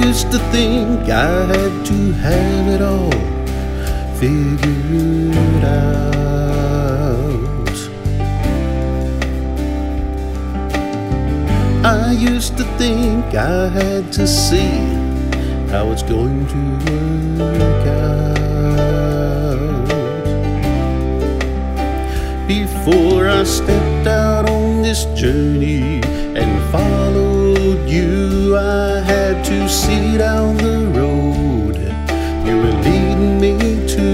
used to think I had to have it all figured out. I used to think I had to see how it's going to work out before I stepped out on this journey and followed you. I had to see down the road you were leading me to.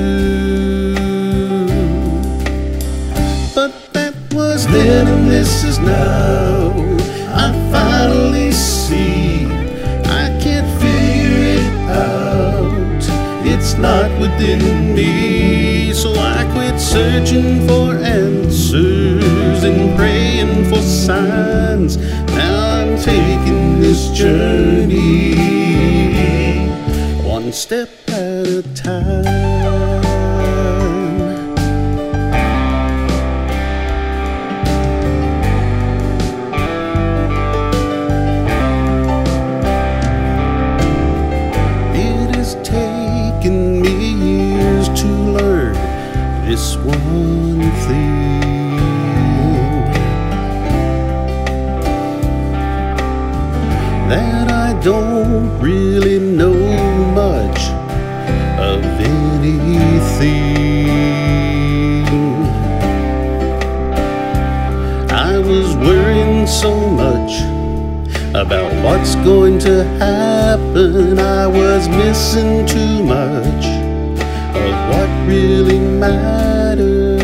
But that was then and this is now. I finally see I can't figure it out. It's not within me. So I quit searching for answers and praying for signs. Now I'm taking this journey one step at a time. It has taken me years to learn this one thing, that I don't really know much of anything. I was worrying so much about what's going to happen. I was missing too much of what really mattered.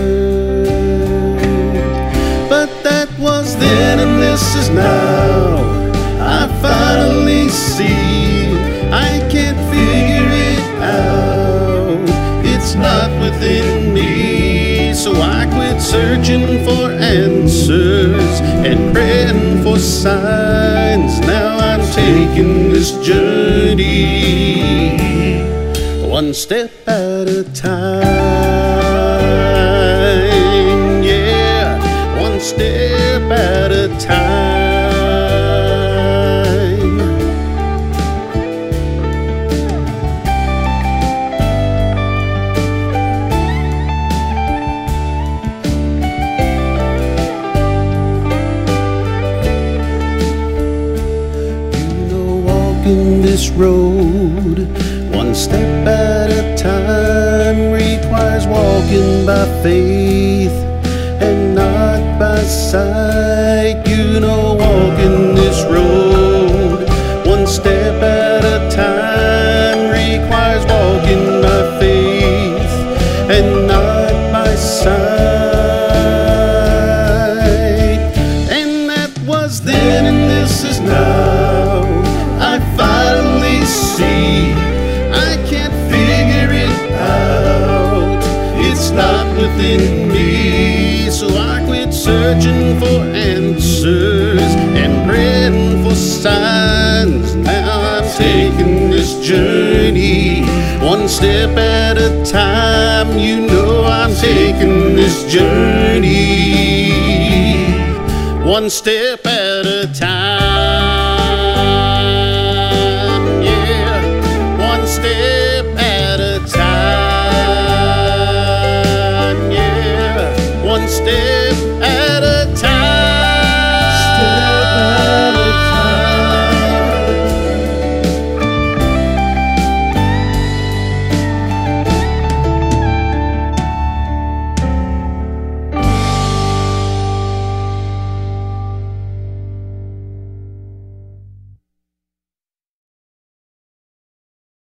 But that was then and this is now. I finally see I can't figure it out. It's not within me. So I quit searching for answers and praying for signs. Now I'm taking this journey one step at a time. Yeah, one step at a time. In this road, one step at a time, requires walking by faith and not by sight. You know, walking this road, one step at a time, requires walking by faith and not by sight. And that was then and this is now. I finally see I can't figure it out. It's not within me. So I quit searching for answers and praying for signs. Now I'm taking this journey one step at a time. You know I'm taking this journey one step